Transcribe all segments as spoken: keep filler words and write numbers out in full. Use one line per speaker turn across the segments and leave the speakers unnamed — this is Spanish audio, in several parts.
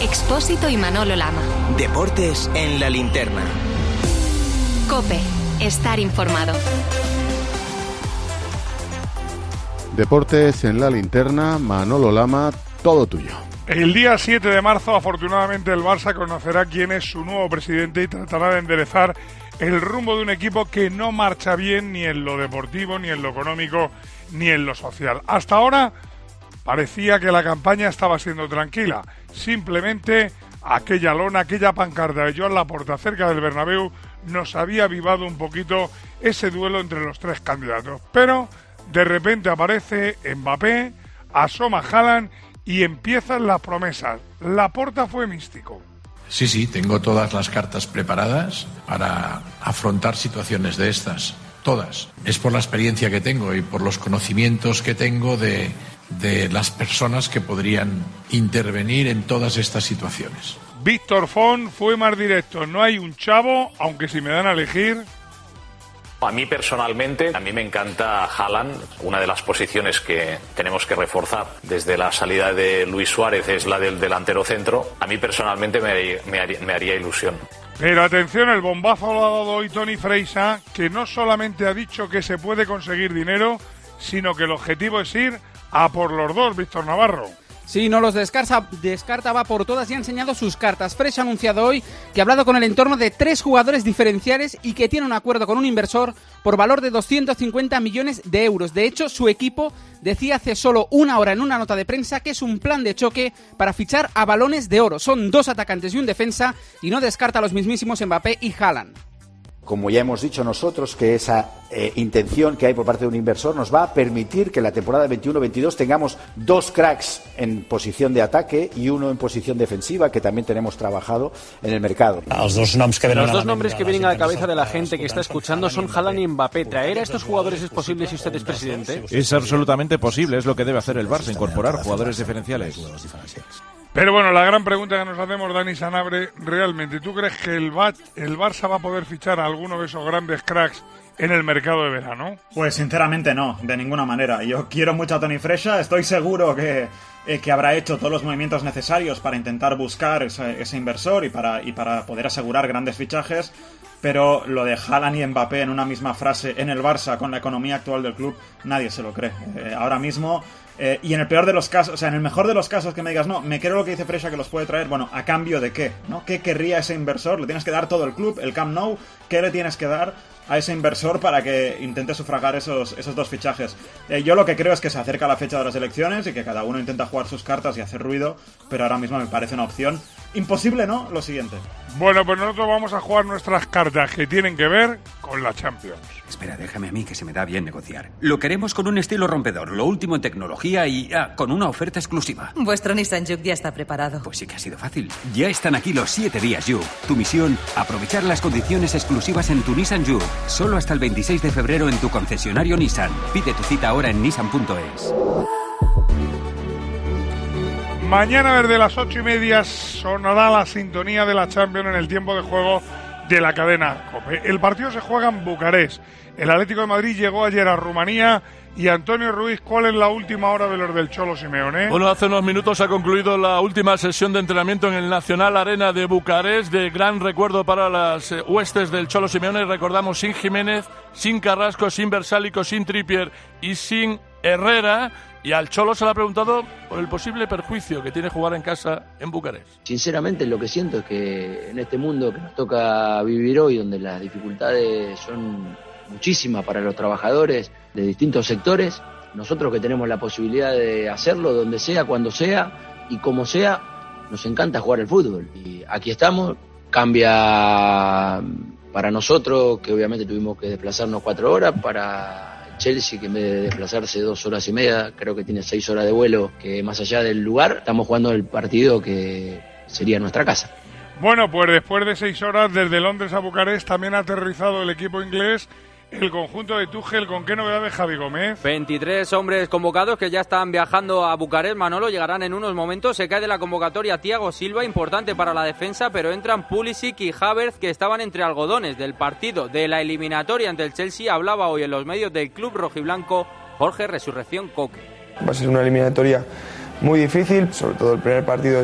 Expósito y Manolo Lama.
Deportes en la linterna.
COPE. Estar informado.
Deportes en la linterna, Manolo Lama, todo tuyo.
El día siete de marzo, afortunadamente, el Barça conocerá quién es su nuevo presidente y tratará de enderezar el rumbo de un equipo que no marcha bien ni en lo deportivo, ni en lo económico, ni en lo social. Hasta ahora parecía que la campaña estaba siendo tranquila. Simplemente aquella lona, aquella pancarta de Joan Laporta cerca del Bernabéu nos había avivado un poquito ese duelo entre los tres candidatos. Pero de repente aparece Mbappé, asoma Haaland y empiezan las promesas. Laporta fue místico.
Sí, sí, tengo todas las cartas preparadas para afrontar situaciones de estas. Todas. Es por la experiencia que tengo y por los conocimientos que tengo de, de las personas que podrían intervenir en todas estas situaciones.
Víctor Font fue más directo. No hay un chavo, aunque si me dan a elegir...
A mí personalmente, a mí me encanta Haaland. Una de las posiciones que tenemos que reforzar desde la salida de Luis Suárez es la del delantero centro. A mí personalmente me haría, me haría, me haría ilusión.
Pero atención, el bombazo lo ha dado hoy Toni Freixa, que no solamente ha dicho que se puede conseguir dinero, sino que el objetivo es ir a por los dos, Víctor Navarro.
Sí, no los descarta, descarta, va por todas y ha enseñado sus cartas. Fresh ha anunciado hoy que ha hablado con el entorno de tres jugadores diferenciales y que tiene un acuerdo con un inversor por valor de doscientos cincuenta millones de euros. De hecho, su equipo decía hace solo una hora en una nota de prensa que es un plan de choque para fichar a Balones de Oro. Son dos atacantes y un defensa y no descarta a los mismísimos Mbappé y Haaland.
Como ya hemos dicho nosotros, que esa eh, intención que hay por parte de un inversor nos va a permitir que en la temporada veintiuno veintidós tengamos dos cracks en posición de ataque y uno en posición defensiva, que también tenemos trabajado en el mercado.
Los dos nombres que vienen, Los dos nombres que vienen a la cabeza de la gente que está escuchando son Haaland y Mbappé. ¿Traer a estos jugadores es posible si usted es presidente?
Es absolutamente posible, es lo que debe hacer el Barça, incorporar jugadores diferenciales.
Pero bueno, la gran pregunta que nos hacemos, Dani Sanabre, realmente, ¿tú crees que el, Bat, el Barça va a poder fichar a alguno de esos grandes cracks en el mercado de verano?
Pues sinceramente no, de ninguna manera. Yo quiero mucho a Toni Freixa, estoy seguro que, eh, que habrá hecho todos los movimientos necesarios para intentar buscar ese, ese inversor y para, y para poder asegurar grandes fichajes, pero lo de Haaland y Mbappé en una misma frase en el Barça con la economía actual del club, nadie se lo cree. Eh, ahora mismo... Eh, y en el peor de los casos, o sea, en el mejor de los casos que me digas, no, me creo lo que dice Freixa que los puede traer, bueno, ¿a cambio de qué? ¿No? ¿Qué querría ese inversor? ¿Le tienes que dar todo el club, el Camp Nou? ¿Qué le tienes que dar a ese inversor para que intente sufragar esos, esos dos fichajes? Eh, yo lo que creo es que se acerca la fecha de las elecciones y que cada uno intenta jugar sus cartas y hacer ruido, pero ahora mismo me parece una opción imposible, ¿no? Lo siguiente.
Bueno, pues nosotros vamos a jugar nuestras cartas que tienen que ver con la Champions.
Espera, déjame a mí que se me da bien negociar. Lo queremos con un estilo rompedor, lo último en tecnología y ah, con una oferta exclusiva.
Vuestro Nissan Juke ya está preparado.
Pues sí que ha sido fácil. Ya están aquí los siete días Juke. Tu misión, aprovechar las condiciones exclusivas en tu Nissan Juke. Solo hasta el veintiséis de febrero en tu concesionario Nissan. Pide tu cita ahora en nissan punto es.
Mañana desde las ocho y media sonará la sintonía de la Champions en el tiempo de juego de la cadena COPE. El partido se juega en Bucarest. El Atlético de Madrid llegó ayer a Rumanía. Y Antonio Ruiz, ¿cuál es la última hora de los del Cholo Simeone?
Bueno, hace unos minutos ha concluido la última sesión de entrenamiento en el Nacional Arena de Bucarest, de gran recuerdo para las eh, huestes del Cholo Simeone. Recordamos, sin Jiménez, sin Carrasco, sin Versálico, sin Trippier y sin Herrera. Y al Cholo se le ha preguntado por el posible perjuicio que tiene jugar en casa en Bucarest.
Sinceramente, lo que siento es que en este mundo que nos toca vivir hoy, donde las dificultades son muchísimas para los trabajadores de distintos sectores, nosotros que tenemos la posibilidad de hacerlo donde sea, cuando sea y como sea, nos encanta jugar el fútbol. Y aquí estamos, cambia para nosotros, que obviamente tuvimos que desplazarnos cuatro horas, para Chelsea, que en vez de desplazarse dos horas y media, creo que tiene seis horas de vuelo, que más allá del lugar, estamos jugando el partido que sería nuestra casa.
Bueno, pues después de seis horas desde Londres a Bucarest también ha aterrizado el equipo inglés, el conjunto de Tuchel. ¿Con qué novedades, Javi Gómez?
veintitrés hombres convocados que ya están viajando a Bucarest, Manolo, llegarán en unos momentos. Se cae de la convocatoria Thiago Silva, importante para la defensa, pero entran Pulisic y Havertz, que estaban entre algodones del partido de la eliminatoria ante el Chelsea. Hablaba hoy en los medios del club rojiblanco Jorge Resurrección Coque.
Va a ser una eliminatoria muy difícil, sobre todo el primer partido es,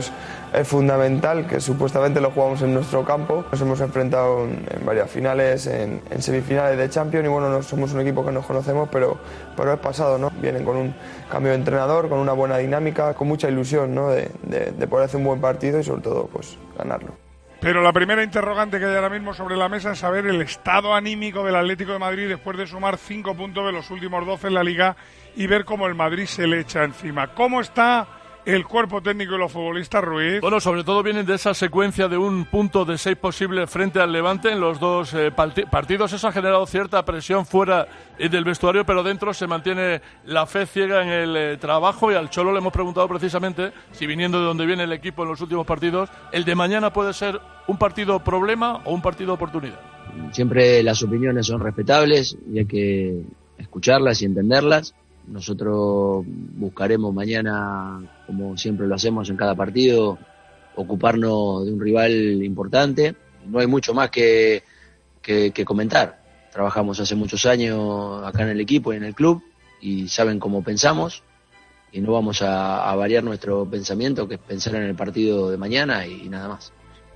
es fundamental, que supuestamente lo jugamos en nuestro campo. Nos hemos enfrentado en, en varias finales, en, en semifinales de Champions y bueno, no somos un equipo que nos conocemos, pero, pero es pasado, ¿no? Vienen con un cambio de entrenador, con una buena dinámica, con mucha ilusión, ¿no? de, de, de poder hacer un buen partido y sobre todo pues ganarlo.
Pero la primera interrogante que hay ahora mismo sobre la mesa es saber el estado anímico del Atlético de Madrid después de sumar cinco puntos de los últimos doce en la Liga y ver cómo el Madrid se le echa encima. ¿Cómo está el cuerpo técnico y los futbolistas, Ruiz?
Bueno, sobre todo vienen de esa secuencia de un punto de seis posibles frente al Levante en los dos eh, partidos. Eso ha generado cierta presión fuera eh, del vestuario, pero dentro se mantiene la fe ciega en el eh, trabajo y al Cholo le hemos preguntado precisamente si, viniendo de donde viene el equipo en los últimos partidos, el de mañana puede ser un partido problema o un partido oportunidad.
Siempre las opiniones son respetables y hay que escucharlas y entenderlas. Nosotros buscaremos mañana, como siempre lo hacemos en cada partido, ocuparnos de un rival importante. No hay mucho más que, que, que comentar. Trabajamos hace muchos años acá en el equipo y en el club y saben cómo pensamos y no vamos a, a variar nuestro pensamiento, que es pensar en el partido de mañana y, y nada más.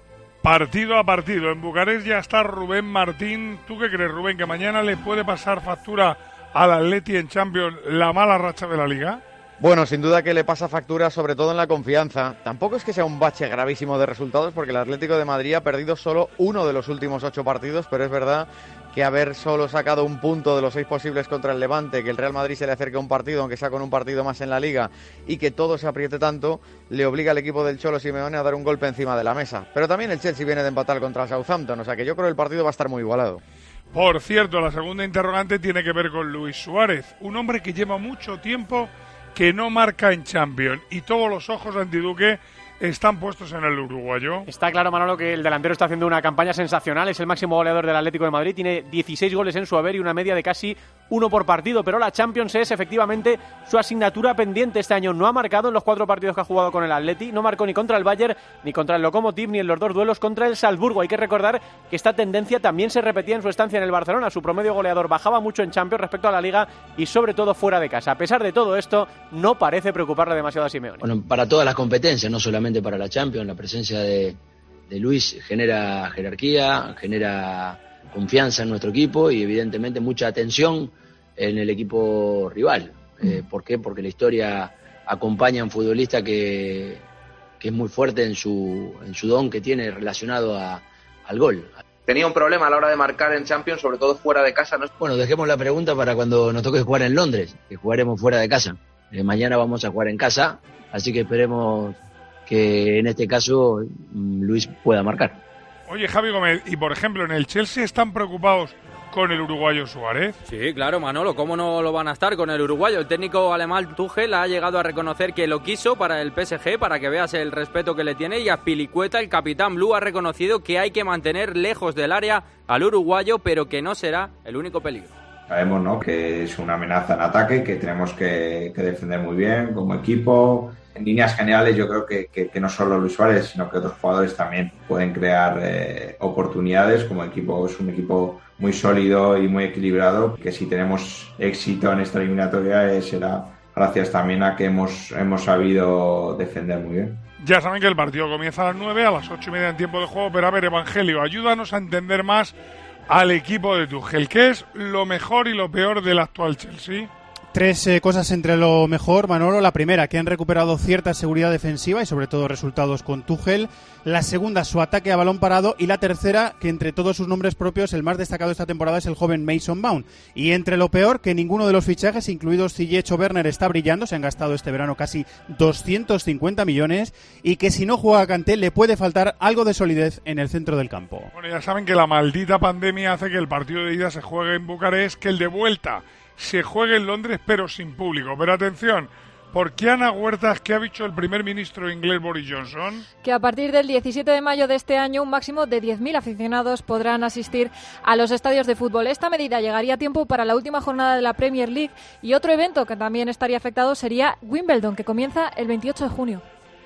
Partido a partido. En Bucarest ya está Rubén Martín. ¿Tú qué crees, Rubén, que mañana le puede pasar factura al Atleti en Champions la mala racha de la Liga?
Bueno, sin duda que le pasa factura, sobre todo en la confianza. Tampoco es que sea un bache gravísimo de resultados, porque el Atlético de Madrid ha perdido solo uno de los últimos ocho partidos, pero es verdad que haber solo sacado un punto de los seis posibles contra el Levante, que el Real Madrid se le acerque a un partido, aunque sea con un partido más en la Liga, y que todo se apriete tanto, le obliga al equipo del Cholo Simeone a dar un golpe encima de la mesa. Pero también el Chelsea viene de empatar contra el Southampton, o sea que yo creo que el partido va a estar muy igualado.
Por cierto, la segunda interrogante tiene que ver con Luis Suárez, un hombre que lleva mucho tiempo que no marca en Champions y todos los ojos antiduque están puestos en el uruguayo.
Está claro, Manolo, que el delantero está haciendo una campaña sensacional, es el máximo goleador del Atlético de Madrid, tiene dieciséis goles en su haber y una media de casi uno por partido, pero la Champions es efectivamente su asignatura pendiente este año. No ha marcado en los cuatro partidos que ha jugado con el Atleti, no marcó ni contra el Bayern, ni contra el Lokomotiv, ni en los dos duelos contra el Salzburgo. Hay que recordar que esta tendencia también se repetía en su estancia en el Barcelona, su promedio goleador bajaba mucho en Champions respecto a la Liga y sobre todo fuera de casa. A pesar de todo esto, no parece preocuparle demasiado a Simeone.
Bueno, para todas las competencias, no solamente para la Champions, la presencia de, de Luis genera jerarquía, genera confianza en nuestro equipo y evidentemente mucha atención en el equipo rival. Eh, ¿Por qué? Porque la historia acompaña a un futbolista que, que es muy fuerte en su, en su don que tiene relacionado a, al gol.
Tenía un problema a la hora de marcar en Champions, sobre todo fuera de casa. ¿No?
Bueno, dejemos la pregunta para cuando nos toque jugar en Londres, que jugaremos fuera de casa. Eh, mañana vamos a jugar en casa, así que esperemos que en este caso Luis pueda marcar.
Oye, Javi Gómez, y por ejemplo, ¿en el Chelsea están preocupados con el uruguayo Suárez?
Sí, claro, Manolo, ¿cómo no lo van a estar con el uruguayo? El técnico alemán Tuchel ha llegado a reconocer que lo quiso para el P S G, para que veas el respeto que le tiene, y Azpilicueta, el capitán blue, ha reconocido que hay que mantener lejos del área al uruguayo, pero que no será el único peligro.
Sabemos, ¿no?, que es una amenaza en ataque, que tenemos que, que defender muy bien como equipo. En líneas generales yo creo que, que, que no solo Luis Suárez, sino que otros jugadores también pueden crear eh, oportunidades. Como equipo es un equipo muy sólido y muy equilibrado, que si tenemos éxito en esta eliminatoria eh, será gracias también a que hemos, hemos sabido defender muy bien.
Ya saben que el partido comienza a las nueve, a las ocho y media en tiempo de juego, pero a ver, Evangelio, ayúdanos a entender más al equipo de Tuchel. ¿Qué es lo mejor y lo peor del actual Chelsea?
Tres eh, cosas entre lo mejor, Manolo. La primera, que han recuperado cierta seguridad defensiva y sobre todo resultados con Tuchel. La segunda, su ataque a balón parado. Y la tercera, que entre todos sus nombres propios, el más destacado esta temporada es el joven Mason Mount. Y entre lo peor, que ninguno de los fichajes, incluidos Ziyech o Werner, está brillando. Se han gastado este verano casi doscientos cincuenta millones. Y que si no juega Kanté, le puede faltar algo de solidez en el centro del campo.
Bueno, ya saben que la maldita pandemia hace que el partido de ida se juegue en Bucarest, que el de vuelta se juegue en Londres, pero sin público. Pero atención, porque Ana Huertas, ¿qué ha dicho el primer ministro inglés Boris Johnson?
Que a partir del diecisiete de mayo de este año un máximo de diez mil aficionados podrán asistir a los estadios de fútbol. Esta medida llegaría a tiempo para la última jornada de la Premier League, y otro evento que también estaría afectado sería Wimbledon, que comienza el veintiocho de junio.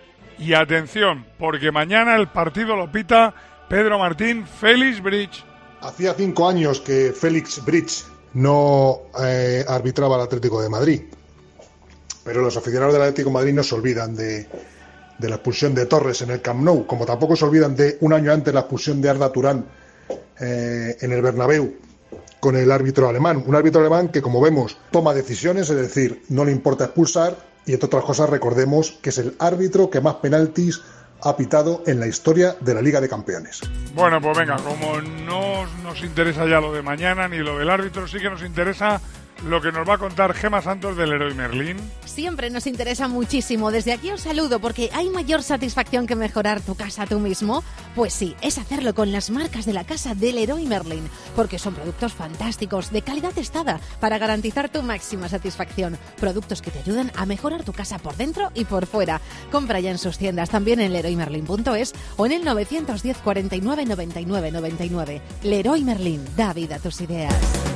Y atención, porque mañana el partido lo pita Pedro Martín, Félix Bridge.
Hacía cinco años que Félix Bridge no eh, arbitraba al Atlético de Madrid, pero los aficionados del Atlético de Madrid no se olvidan de, de la expulsión de Torres en el Camp Nou, como tampoco se olvidan de un año antes la expulsión de Arda Turán eh, en el Bernabéu con el árbitro alemán. Un árbitro alemán que, como vemos, toma decisiones, es decir, no le importa expulsar, y entre otras cosas recordemos que es el árbitro que más penaltis ha pitado en la historia de la Liga de Campeones.
Bueno, pues venga, como no nos interesa ya lo de mañana ni lo del árbitro, sí que nos interesa lo que nos va a contar Gemma Santos del Leroy Merlin.
Siempre nos interesa muchísimo. Desde aquí os saludo porque ¿hay mayor satisfacción que mejorar tu casa tú mismo? Pues sí, es hacerlo con las marcas de la casa del Leroy Merlin, porque son productos fantásticos, de calidad testada, para garantizar tu máxima satisfacción. Productos que te ayudan a mejorar tu casa por dentro y por fuera. Compra ya en sus tiendas, también en leroy merlin punto es o en el novecientos diez, cuarenta y nueve, noventa y nueve, noventa y nueve. Leroy Merlin, da vida a tus ideas.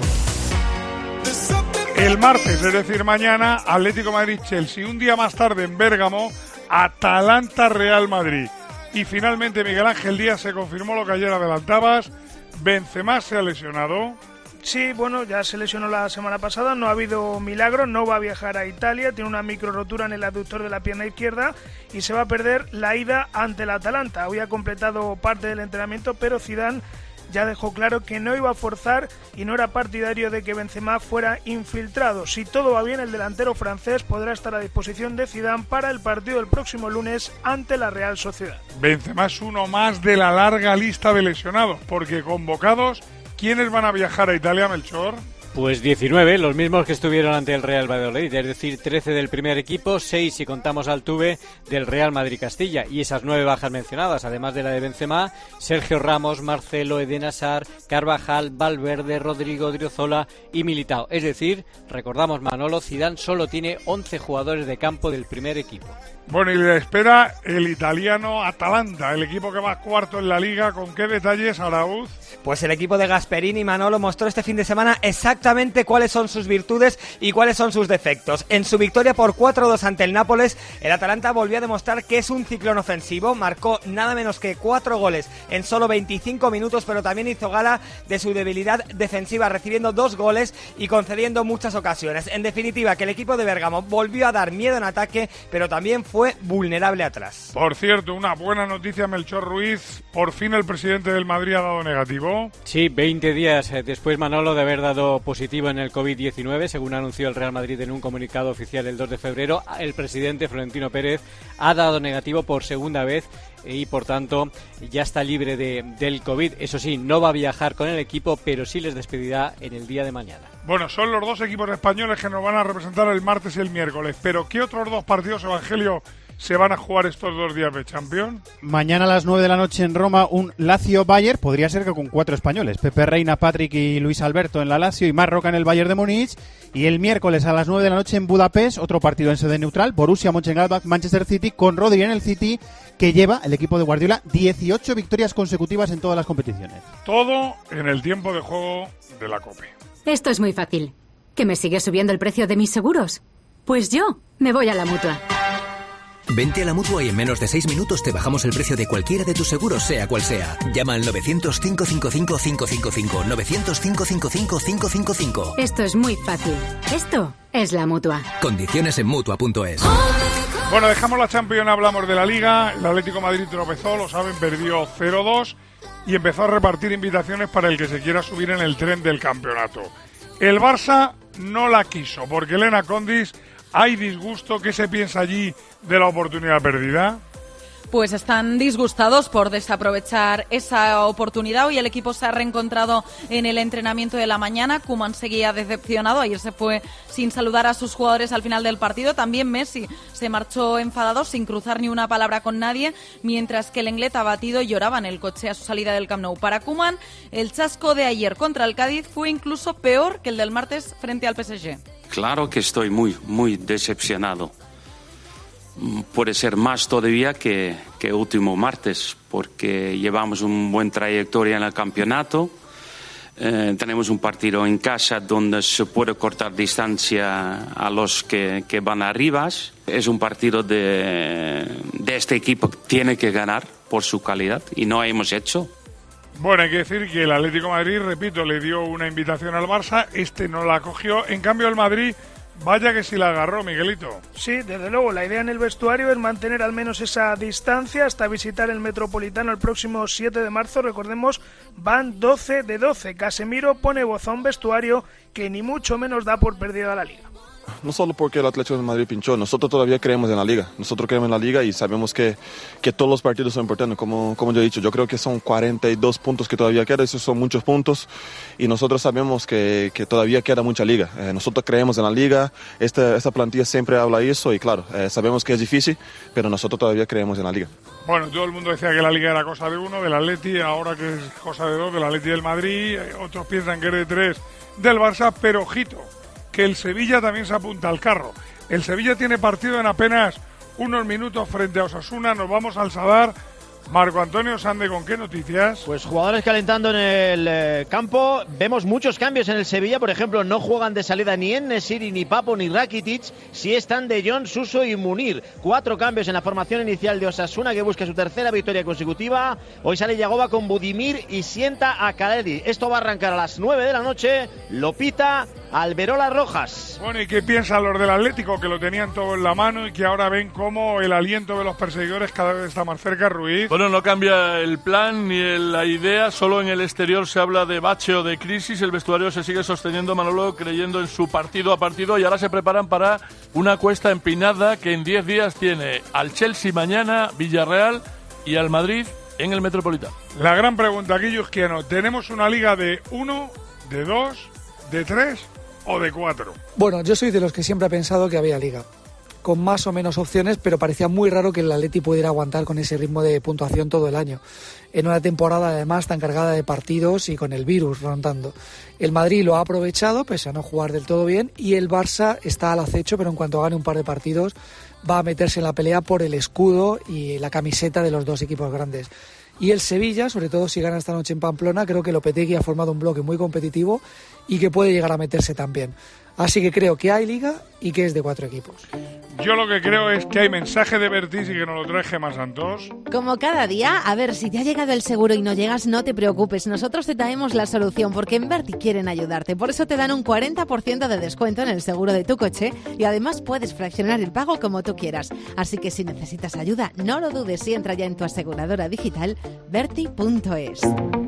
El martes, es decir, mañana, Atlético Madrid-Chelsea. Un día más tarde en Bérgamo, Atalanta-Real Madrid. Y finalmente, Miguel Ángel Díaz, se confirmó lo que ayer adelantabas. Benzema se ha lesionado.
Sí, bueno, ya se lesionó la semana pasada, no ha habido milagro, no va a viajar a Italia, tiene una micro rotura en el aductor de la pierna izquierda y se va a perder la ida ante el Atalanta. Hoy ha completado parte del entrenamiento, pero Zidane ya dejó claro que no iba a forzar y no era partidario de que Benzema fuera infiltrado. Si todo va bien, el delantero francés podrá estar a disposición de Zidane para el partido del próximo lunes ante la Real Sociedad.
Benzema es uno más de la larga lista de lesionados, porque convocados, ¿quiénes van a viajar a Italia, Melchor?
Pues diecinueve, los mismos que estuvieron ante el Real Valladolid, es decir, trece del primer equipo, seis si contamos al Tuve del Real Madrid-Castilla, y esas nueve bajas mencionadas, además de la de Benzema, Sergio Ramos, Marcelo, Eden Hazard, Carvajal, Valverde, Rodrigo, Odriozola y Militao. Es decir, recordamos, Manolo, Zidane solo tiene once jugadores de campo del primer equipo.
Bueno, y le espera el italiano Atalanta, el equipo que va cuarto en la Liga. ¿Con qué detalles, Arauz?
Pues el equipo de Gasperini, Manolo, mostró este fin de semana exactamente cuáles son sus virtudes y cuáles son sus defectos. En su victoria por cuatro dos ante el Nápoles, el Atalanta volvió a demostrar que es un ciclón ofensivo, marcó nada menos que cuatro goles en solo veinticinco minutos, pero también hizo gala de su debilidad defensiva, recibiendo dos goles y concediendo muchas ocasiones. En definitiva, que el equipo de Bérgamo volvió a dar miedo en ataque, pero también fue vulnerable atrás.
Por cierto, una buena noticia, Melchor Ruiz, por fin el presidente del Madrid ha dado negativo.
Sí, veinte días después, Manolo, de haber dado positivo en el covid diecinueve, según anunció el Real Madrid en un comunicado oficial el dos de febrero, el presidente Florentino Pérez ha dado negativo por segunda vez y, por tanto, ya está libre de, del COVID. Eso sí, no va a viajar con el equipo, pero sí les despedirá en el día de mañana.
Bueno, son los dos equipos españoles que nos van a representar el martes y el miércoles, pero ¿qué otros dos partidos, Evangelio, se van a jugar estos dos días de Champions?
Mañana a las nueve de la noche en Roma, un Lazio-Bayern. Podría ser que con cuatro españoles: Pepe Reina, Patrick y Luis Alberto en la Lazio y Marc Roca en el Bayern de Múnich. Y el miércoles a las nueve de la noche en Budapest, otro partido en sede neutral: Borussia Mönchengladbach, Manchester City, con Rodri en el City, que lleva el equipo de Guardiola dieciocho victorias consecutivas en todas las competiciones.
Todo en el tiempo de juego de la COPE.
Esto es muy fácil. ¿Que me sigue subiendo el precio de mis seguros? Pues yo me voy a la Mutua.
Vente a la Mutua y en menos de seis minutos te bajamos el precio de cualquiera de tus seguros, sea cual sea. Llama al novecientos, cinco cinco cinco, cinco cinco cinco, novecientos, cinco cinco cinco, cinco cinco cinco.
Esto es muy fácil. Esto es la Mutua.
Condiciones en Mutua punto es.
Bueno, dejamos la Champions, hablamos de la Liga. El Atlético de Madrid tropezó, lo saben, perdió cero dos y empezó a repartir invitaciones para el que se quiera subir en el tren del campeonato. El Barça no la quiso, porque Elena Condis, hay disgusto. ¿Qué se piensa allí de la oportunidad perdida?
Pues están disgustados por desaprovechar esa oportunidad. Hoy el equipo se ha reencontrado en el entrenamiento de la mañana. Koeman seguía decepcionado. Ayer se fue sin saludar a sus jugadores al final del partido. También Messi se marchó enfadado, sin cruzar ni una palabra con nadie, mientras que el inglés abatido lloraba en el coche a su salida del Camp Nou. Para Koeman, el chasco de ayer contra el Cádiz fue incluso peor que el del martes frente al P S G.
Claro que estoy muy, muy decepcionado. Puede ser más todavía que, que último martes, porque llevamos una buena trayectoria en el campeonato. Eh, tenemos un partido en casa donde se puede cortar distancia a los que, que van arriba. Es un partido de, de este equipo que tiene que ganar por su calidad y no hemos hecho.
Bueno, hay que decir que el Atlético de Madrid, repito, le dio una invitación al Barça, este no la cogió. En cambio, el Madrid Vaya que si la agarró, Miguelito.
Sí, desde luego, la idea en el vestuario es mantener al menos esa distancia hasta visitar el Metropolitano el próximo siete de marzo. Recordemos, van doce de doce. Casemiro pone voz a un vestuario que ni mucho menos da por perdida la Liga.
No solo porque el Atlético de Madrid pinchó, nosotros todavía creemos en la Liga, nosotros creemos en la Liga y sabemos que, que todos los partidos son importantes, como, como yo he dicho, yo creo que son cuarenta y dos puntos que todavía quedan, esos son muchos puntos y nosotros sabemos que, que todavía queda mucha Liga, eh, nosotros creemos en la Liga, esta, esta plantilla siempre habla eso y claro, eh, sabemos que es difícil, pero nosotros todavía creemos en la Liga.
Bueno, todo el mundo decía que la Liga era cosa de uno, del Atleti, ahora que es cosa de dos, del Atleti y del Madrid, otros piensan que es de tres del Barça, pero ojito, que el Sevilla también se apunta al carro. El Sevilla tiene partido en apenas unos minutos frente a Osasuna. Nos vamos al Sadar. Marco Antonio Sande, ¿con qué noticias?
Pues jugadores calentando en el eh, campo. Vemos muchos cambios en el Sevilla. Por ejemplo, no juegan de salida ni En-Nesyri, ni Papo, ni Rakitic. Sí están De Jong, Suso y Munir. Cuatro cambios en la formación inicial de Osasuna, que busca su tercera victoria consecutiva. Hoy sale Yagoba con Budimir y sienta a Caleri. Esto va a arrancar a las nueve de la noche. Lo pita Alberola Rojas.
Bueno, ¿y qué piensan los del Atlético, que lo tenían todo en la mano y que ahora ven cómo el aliento de los perseguidores cada vez está más cerca? Ruiz.
Bueno, no cambia el plan ni el, la idea, solo en el exterior se habla de bache o de crisis. El vestuario se sigue sosteniendo, Manolo, creyendo en su partido a partido, y ahora se preparan para una cuesta empinada que en diez días tiene al Chelsea mañana, Villarreal y al Madrid en el Metropolitano.
La gran pregunta aquí, Yusquiano, ¿tenemos una liga de uno, de dos, de tres o de cuatro?
Bueno, yo soy de los que siempre ha pensado que había liga, con más o menos opciones, pero parecía muy raro que el Atleti pudiera aguantar con ese ritmo de puntuación todo el año, en una temporada además tan cargada de partidos y con el virus rondando. El Madrid lo ha aprovechado, pese a no jugar del todo bien, y el Barça está al acecho, pero en cuanto gane un par de partidos va a meterse en la pelea por el escudo y la camiseta de los dos equipos grandes. Y el Sevilla, sobre todo si gana esta noche en Pamplona, creo que Lopetegui ha formado un bloque muy competitivo y que puede llegar a meterse también. Así que creo que hay liga y que es de cuatro equipos.
Yo lo que creo es que hay mensaje de Bertis y que nos lo trae Gemma Santos.
Como cada día, a ver, si te ha llegado el seguro y no llegas, no te preocupes. Nosotros te traemos la solución porque en Berti quieren ayudarte. Por eso te dan un cuarenta por ciento de descuento en el seguro de tu coche y además puedes fraccionar el pago como tú quieras. Así que si necesitas ayuda, no lo dudes y entra ya en tu aseguradora digital berti punto es.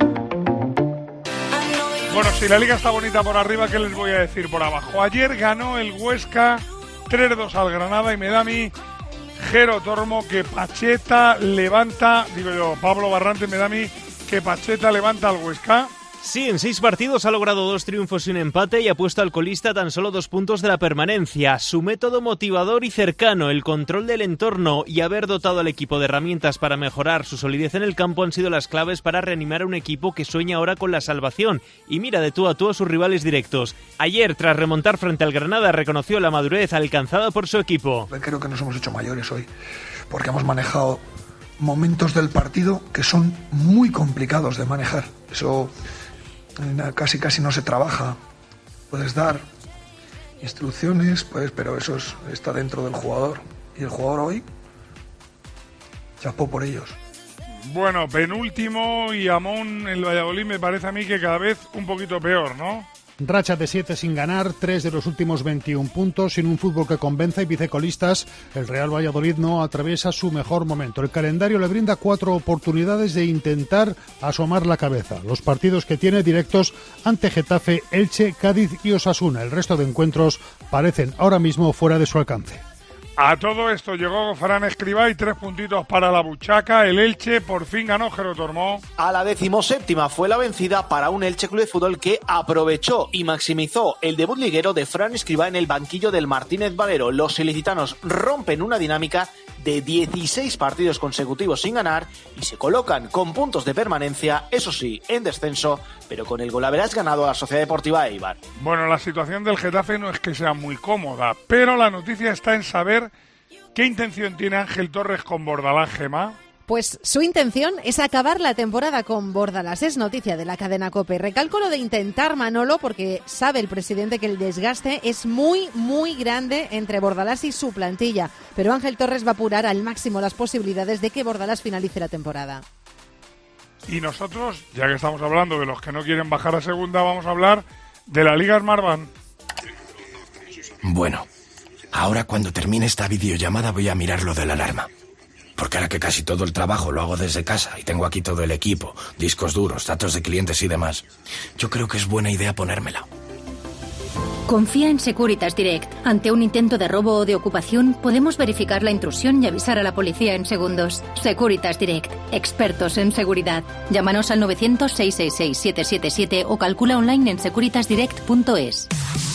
Bueno, si la liga está bonita por arriba, ¿qué les voy a decir por abajo? Ayer ganó el Huesca tres dos al Granada y me da a mí, Jero Tormo, que Pacheta levanta, digo yo, Pablo Barrante, me da a mí que Pacheta levanta al Huesca.
Sí, en seis partidos ha logrado dos triunfos y un empate y ha puesto al colista a tan solo dos puntos de la permanencia. Su método motivador y cercano, el control del entorno y haber dotado al equipo de herramientas para mejorar su solidez en el campo han sido las claves para reanimar a un equipo que sueña ahora con la salvación y mira de tú a tú a sus rivales directos. Ayer, tras remontar frente al Granada, reconoció la madurez alcanzada por su equipo.
Creo que nos hemos hecho mayores hoy, porque hemos manejado momentos del partido que son muy complicados de manejar. Eso casi casi no se trabaja. Puedes dar instrucciones, pues, pero eso es, está dentro del jugador. Y el jugador hoy, chapó por ellos.
Bueno, penúltimo y Amón, el Valladolid, me parece a mí que cada vez un poquito peor, ¿no?
Racha de siete sin ganar, tres de los últimos veintiún puntos, sin un fútbol que convenza y vicecolistas. El Real Valladolid no atraviesa su mejor momento. El calendario le brinda cuatro oportunidades de intentar asomar la cabeza. Los partidos que tiene directos ante Getafe, Elche, Cádiz y Osasuna. El resto de encuentros parecen ahora mismo fuera de su alcance.
A todo esto llegó Fran Escribá y tres puntitos para la buchaca. El Elche por fin ganó, Jero Tormó.
A la decimoséptima fue la vencida para un Elche Club de Fútbol que aprovechó y maximizó el debut liguero de Fran Escribá en el banquillo del Martínez Valero. Los ilicitanos rompen una dinámica de dieciséis partidos consecutivos sin ganar y se colocan con puntos de permanencia, eso sí, en descenso, pero con el golaveras ganado a la Sociedad Deportiva Eibar.
Bueno, la situación del Getafe no es que sea muy cómoda, pero la noticia está en saber qué intención tiene Ángel Torres con Bordalás, Gemma.
Pues su intención es acabar la temporada con Bordalás. Es noticia de la cadena COPE. Recalco lo de intentar, Manolo, porque sabe el presidente que el desgaste es muy, muy grande entre Bordalás y su plantilla. Pero Ángel Torres va a apurar al máximo las posibilidades de que Bordalás finalice la temporada.
Y nosotros, ya que estamos hablando de los que no quieren bajar a segunda, vamos a hablar de la Liga Smartbank.
Bueno, ahora cuando termine esta videollamada voy a mirar lo de la alarma. Porque ahora que casi todo el trabajo lo hago desde casa y tengo aquí todo el equipo, discos duros, datos de clientes y demás, yo creo que es buena idea ponérmela.
Confía en Securitas Direct. Ante un intento de robo o de ocupación, podemos verificar la intrusión y avisar a la policía en segundos. Securitas Direct. Expertos en seguridad. Llámanos al novecientos, seiscientos sesenta y seis, siete siete siete o calcula online en securitas direct punto es.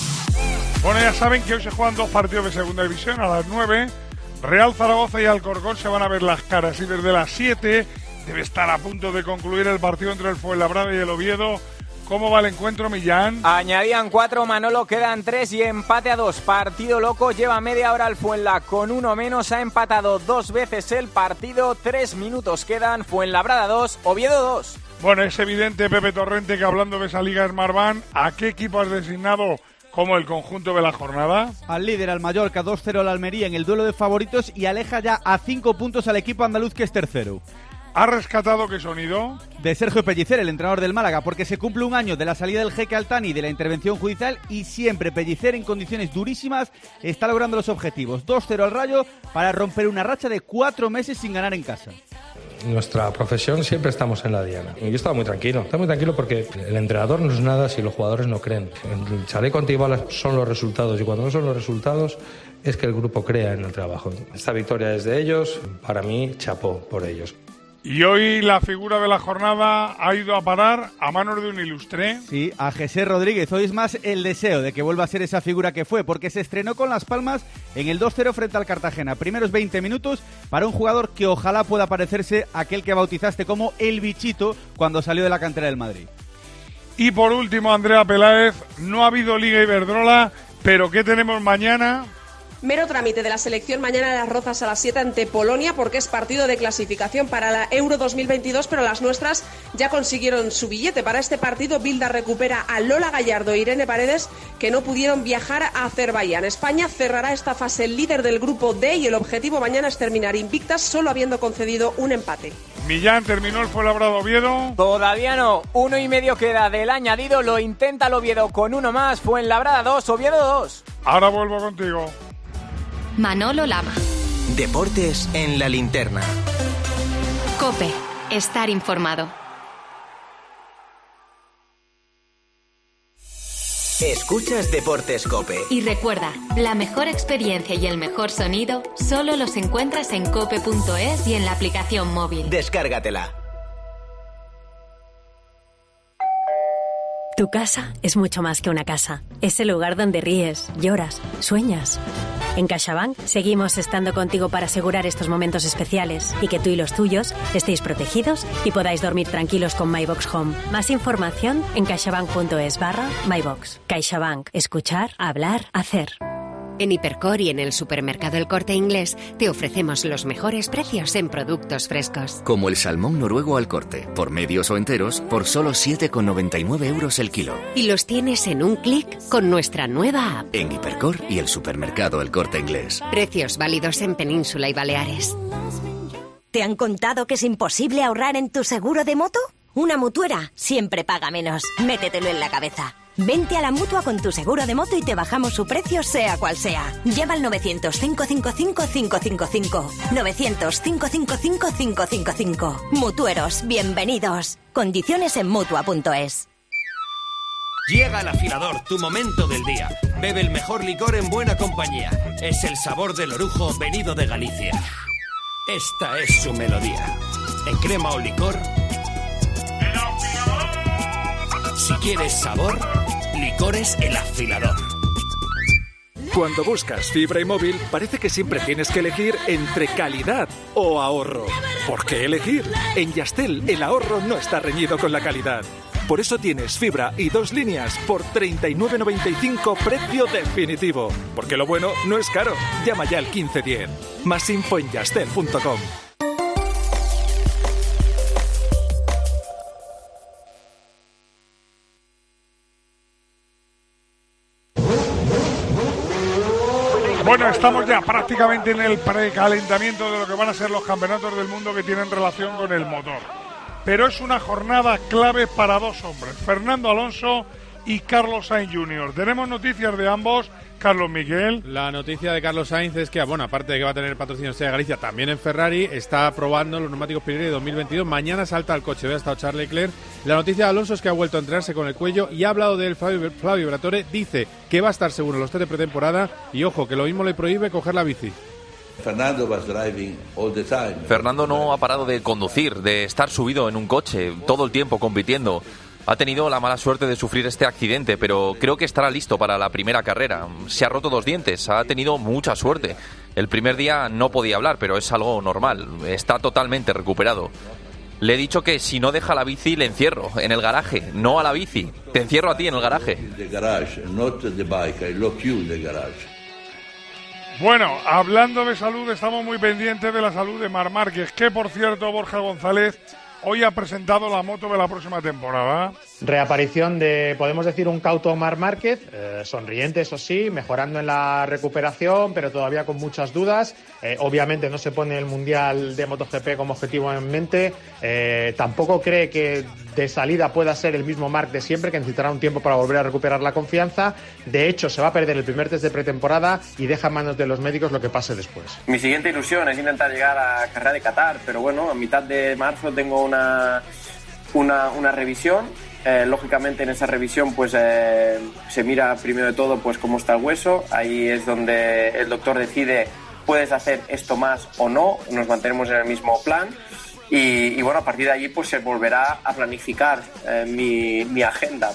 Bueno, ya saben que hoy se juegan dos partidos de segunda división a las nueve. Real Zaragoza y Alcorcón se van a ver las caras y desde las siete debe estar a punto de concluir el partido entre el Fuenlabrada y el Oviedo. ¿Cómo va el encuentro, Millán?
Añadían cuatro, Manolo, quedan tres y empate a dos. Partido loco, lleva media hora el Fuenla con uno menos, ha empatado dos veces el partido, tres minutos quedan, Fuenlabrada dos, Oviedo dos.
Bueno, es evidente, Pepe Torrente, que hablando de esa Liga Smartbank, ¿a qué equipo has designado como el conjunto de la jornada?
Al líder, al Mallorca, dos cero al Almería en el duelo de favoritos y aleja ya a cinco puntos al equipo andaluz, que es tercero.
¿Ha rescatado qué sonido?
De Sergio Pellicer, el entrenador del Málaga, porque se cumple un año de la salida del jeque Altani y de la intervención judicial y siempre Pellicer, en condiciones durísimas, está logrando los objetivos. dos cero al Rayo para romper una racha de cuatro meses sin ganar en casa.
Nuestra profesión siempre estamos en la diana. Yo estaba muy tranquilo, estaba muy tranquilo porque el entrenador no es nada si los jugadores no creen. El chaleco antibalas son los resultados y cuando no son los resultados es que el grupo crea en el trabajo. Esta victoria es de ellos, para mí, chapó por ellos.
Y hoy la figura de la jornada ha ido a parar a manos de un ilustre.
Sí, a José Rodríguez. Hoy es más el deseo de que vuelva a ser esa figura que fue, porque se estrenó con Las Palmas en el dos cero frente al Cartagena. Primeros veinte minutos para un jugador que ojalá pueda parecerse a aquel que bautizaste como el bichito cuando salió de la cantera del Madrid.
Y por último, Andrea Peláez, no ha habido Liga Iberdrola, pero ¿qué tenemos mañana?
Mero trámite de la selección mañana de las Rozas a las siete ante Polonia, porque es partido de clasificación para la Euro dos mil veintidós, pero las nuestras ya consiguieron su billete. Para este partido, Bilda recupera a Lola Gallardo e Irene Paredes, que no pudieron viajar a Azerbaiyán. España cerrará esta fase líder del grupo D y el objetivo mañana es terminar invictas, solo habiendo concedido un empate.
Millán, ¿terminó el Fuenlabrada Oviedo?
Todavía no, uno y medio queda del añadido, lo intenta el Oviedo con uno más, Fuenlabrada dos, Oviedo dos.
Ahora vuelvo contigo.
Manolo Lama.
Deportes en la linterna.
COPE. Estar informado.
Escuchas Deportes COPE.
Y recuerda, la mejor experiencia y el mejor sonido solo los encuentras en cope punto es y en la aplicación móvil.
Descárgatela.
Tu casa es mucho más que una casa. Es el lugar donde ríes, lloras, sueñas. En CaixaBank seguimos estando contigo para asegurar estos momentos especiales y que tú y los tuyos estéis protegidos y podáis dormir tranquilos con MyBox Home. Más información en caixabank punto es barra MyBox. CaixaBank. Escuchar, hablar, hacer.
En Hipercor y en el supermercado El Corte Inglés te ofrecemos los mejores precios en productos frescos.
Como el salmón noruego al corte, por medios o enteros, por solo siete con noventa y nueve euros el kilo.
Y los tienes en un clic con nuestra nueva app.
En Hipercor y el supermercado El Corte Inglés.
Precios válidos en Península y Baleares.
¿Te han contado que es imposible ahorrar en tu seguro de moto? Una mutuera siempre paga menos. Métetelo en la cabeza. Vente a la Mutua con tu seguro de moto y te bajamos su precio sea cual sea. Llama al novecientos, cinco cinco cinco, cinco cinco cinco. novecientos, cinco cinco cinco, cinco cinco cinco. Mutueros, bienvenidos. Condiciones en Mutua punto es.
Llega el afilador, tu momento del día. Bebe el mejor licor en buena compañía. Es el sabor del orujo venido de Galicia. Esta es su melodía. En crema o licor. Si quieres sabor, Licores El Afilador.
Cuando buscas fibra y móvil, parece que siempre tienes que elegir entre calidad o ahorro. ¿Por qué elegir? En Yastel, el ahorro no está reñido con la calidad. Por eso tienes fibra y dos líneas por treinta y nueve noventa y cinco, precio definitivo. Porque lo bueno no es caro. Llama ya al quince diez. Más info en yastel punto com.
Bueno, estamos ya prácticamente en el precalentamiento de lo que van a ser los campeonatos del mundo que tienen relación con el motor. Pero es una jornada clave para dos hombres, Fernando Alonso y Carlos Sainz junior Tenemos noticias de ambos, Carlos Miguel.
La noticia de Carlos Sainz es que, bueno, aparte de que va a tener patrocinio de Galicia, también en Ferrari, está probando los neumáticos Pirelli dos mil veintidós. Mañana salta al coche, ve, ha estado Charles Leclerc. La noticia de Alonso es que ha vuelto a entrenarse con el cuello y ha hablado del Flavio, Flavio Briatore. Dice que va a estar seguro en los test de pretemporada y, ojo, que lo mismo le prohíbe coger la bici.
Fernando was driving all the time.
Fernando no ha parado de conducir, de estar subido en un coche todo el tiempo compitiendo. Ha tenido la mala suerte de sufrir este accidente, pero creo que estará listo para la primera carrera. Se ha roto dos dientes, ha tenido mucha suerte. El primer día no podía hablar, pero es algo normal. Está totalmente recuperado. Le he dicho que si no deja la bici, le encierro en el garaje, no a la bici. Te encierro a ti en el garaje.
The garage, not the bike. I lock you in the garage.
Bueno, hablando de salud, estamos muy pendientes de la salud de Marc Márquez, que por cierto, Borja González hoy ha presentado la moto de la próxima temporada.
Reaparición de, podemos decir, un cauto Marc Márquez, eh, sonriente, eso sí, mejorando en la recuperación, pero todavía con muchas dudas. Eh, obviamente no se pone el Mundial de MotoGP como objetivo en mente. Eh, tampoco cree que de salida pueda ser el mismo Marc de siempre, que necesitará un tiempo para volver a recuperar la confianza. De hecho, se va a perder el primer test de pretemporada y deja en manos de los médicos lo que pase después.
Mi siguiente ilusión es intentar llegar a la carrera de Qatar, pero bueno, a mitad de marzo tengo una, una, una revisión. Eh, lógicamente en esa revisión pues eh, se mira primero de todo pues cómo está el hueso. Ahí es donde el doctor decide puedes hacer esto más o no, nos mantenemos en el mismo plan y, y bueno, a partir de allí pues se volverá a planificar eh, mi, mi agenda.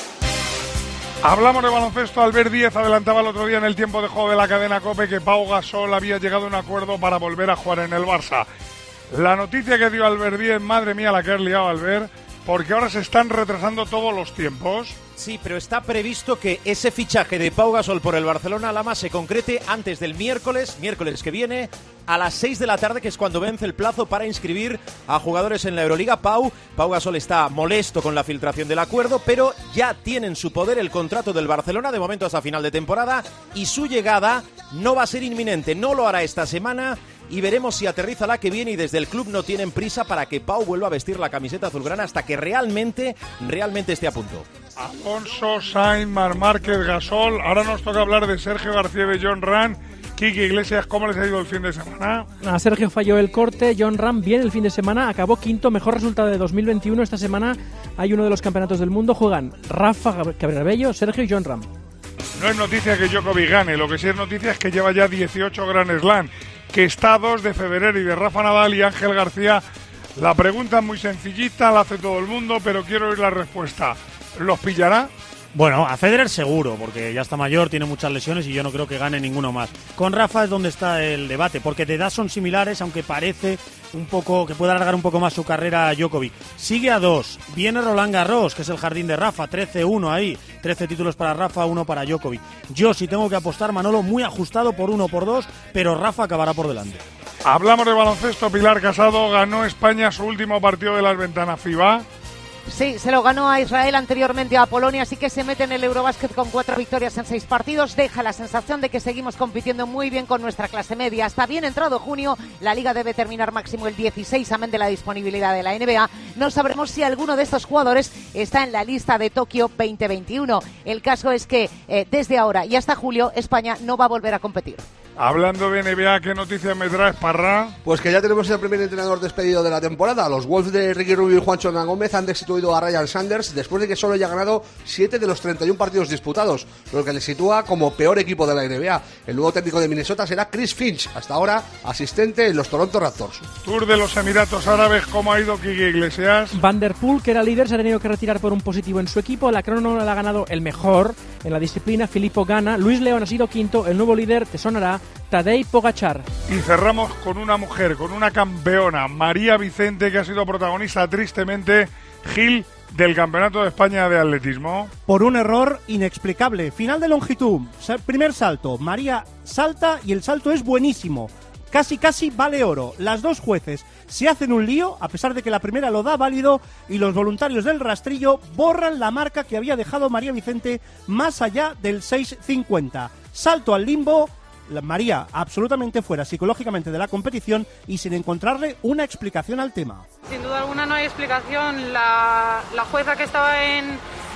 Hablamos de baloncesto. Albert Díez adelantaba el otro día en el tiempo de juego de la cadena COPE que Pau Gasol había llegado a un acuerdo para volver a jugar en el Barça. La noticia que dio Albert Díez, madre mía la que has liado, Albert, porque ahora se están retrasando todos los tiempos.
Sí, pero está previsto que ese fichaje de Pau Gasol por el Barcelona Lama se concrete antes del miércoles, miércoles que viene, a las seis de la tarde, que es cuando vence el plazo para inscribir a jugadores en la Euroliga. Pau, Pau Gasol está molesto con la filtración del acuerdo, pero ya tiene en su poder el contrato del Barcelona, de momento hasta final de temporada, y su llegada no va a ser inminente, no lo hará esta semana, y veremos si aterriza la que viene, y desde el club no tienen prisa para que Pau vuelva a vestir la camiseta azulgrana hasta que realmente, realmente esté a punto.
Alonso, Sainz, Marc Márquez, Gasol. Ahora nos toca hablar de Sergio García y de John Ram. Quique Iglesias, ¿cómo les ha ido el fin de semana?
A Sergio falló el corte, John Ram bien el fin de semana, acabó quinto, mejor resultado de dos mil veintiuno. Esta semana hay uno de los campeonatos del mundo, juegan Rafa Cabrera-Bello, Sergio y John Ram.
No es noticia que Djokovic gane, lo que sí es noticia es que lleva ya dieciocho Grand Slam, que está a dos de Federer y de Rafa Nadal y Ángel García. La pregunta es muy sencillita, la hace todo el mundo, pero quiero oír la respuesta. ¿Los pillará?
Bueno, a Federer seguro, porque ya está mayor, tiene muchas lesiones y yo no creo que gane ninguno más. Con Rafa es donde está el debate, porque de edad son similares, aunque parece un poco que puede alargar un poco más su carrera a Djokovic. Sigue a dos, viene Roland Garros, que es el jardín de Rafa, trece uno ahí, trece títulos para Rafa, uno para Djokovic. Yo sí tengo que apostar, Manolo, muy ajustado por uno por dos, pero Rafa acabará por delante.
Hablamos de baloncesto. Pilar Casado, ganó España su último partido de las ventanas FIBA.
Sí, se lo ganó a Israel, anteriormente a Polonia, así que se mete en el Eurobásquet con cuatro victorias en seis partidos. Deja la sensación de que seguimos compitiendo muy bien con nuestra clase media. Hasta bien entrado junio, la liga debe terminar máximo el dieciséis, amén de la disponibilidad de la N B A. No sabremos si alguno de estos jugadores está en la lista de Tokio veinte veintiuno. El caso es que eh, desde ahora y hasta julio, España no va a volver a competir.
Hablando de N B A, ¿qué noticias me traes, Parra?
Pues que ya tenemos el primer entrenador despedido de la temporada. Los Wolves de Ricky Rubio y Juancho Hernán Gómez han destituido a Ryan Sanders después de que solo haya ganado siete de los treinta y uno partidos disputados, lo que le sitúa como peor equipo de la N B A. El nuevo técnico de Minnesota será Chris Finch, hasta ahora asistente en los Toronto Raptors.
Tour de los Emiratos Árabes, ¿cómo ha ido Quique Iglesias?
Van der Poel, que era líder, se ha tenido que retirar por un positivo en su equipo. La crono la ha ganado el mejor en la disciplina, Filippo Ganna. Luis León ha sido quinto, el nuevo líder, te sonará, Tadej Pogačar.
Y cerramos con una mujer, con una campeona, María Vicente, que ha sido protagonista tristemente, Gil, del Campeonato de España de Atletismo.
Por un error inexplicable. Final de longitud, primer salto, María salta y el salto es buenísimo. Casi, casi vale oro. Las dos jueces se hacen un lío, a pesar de que la primera lo da válido, y los voluntarios del rastrillo borran la marca que había dejado María Vicente más allá del seis cincuenta. Salto al limbo, la María absolutamente fuera psicológicamente de la competición y sin encontrarle una explicación al tema.
Sin duda alguna no hay explicación. La, la jueza que estaba en,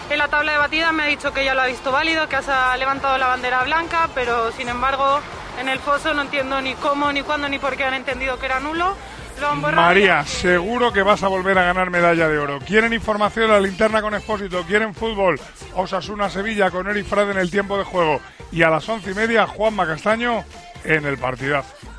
en la tabla de batida me ha dicho que ya lo ha visto válido, que ha levantado la bandera blanca, pero sin embargo en el foso no entiendo ni cómo, ni cuándo, ni por qué han entendido que era nulo. Lo han borrado.
María, seguro que vas a volver a ganar medalla de oro. ¿Quieren información de la linterna con Expósito? ¿Quieren fútbol? Osasuna Sevilla con Eric Frade en el tiempo de juego. Y a las once y media, Juanma Castaño en el partidazo.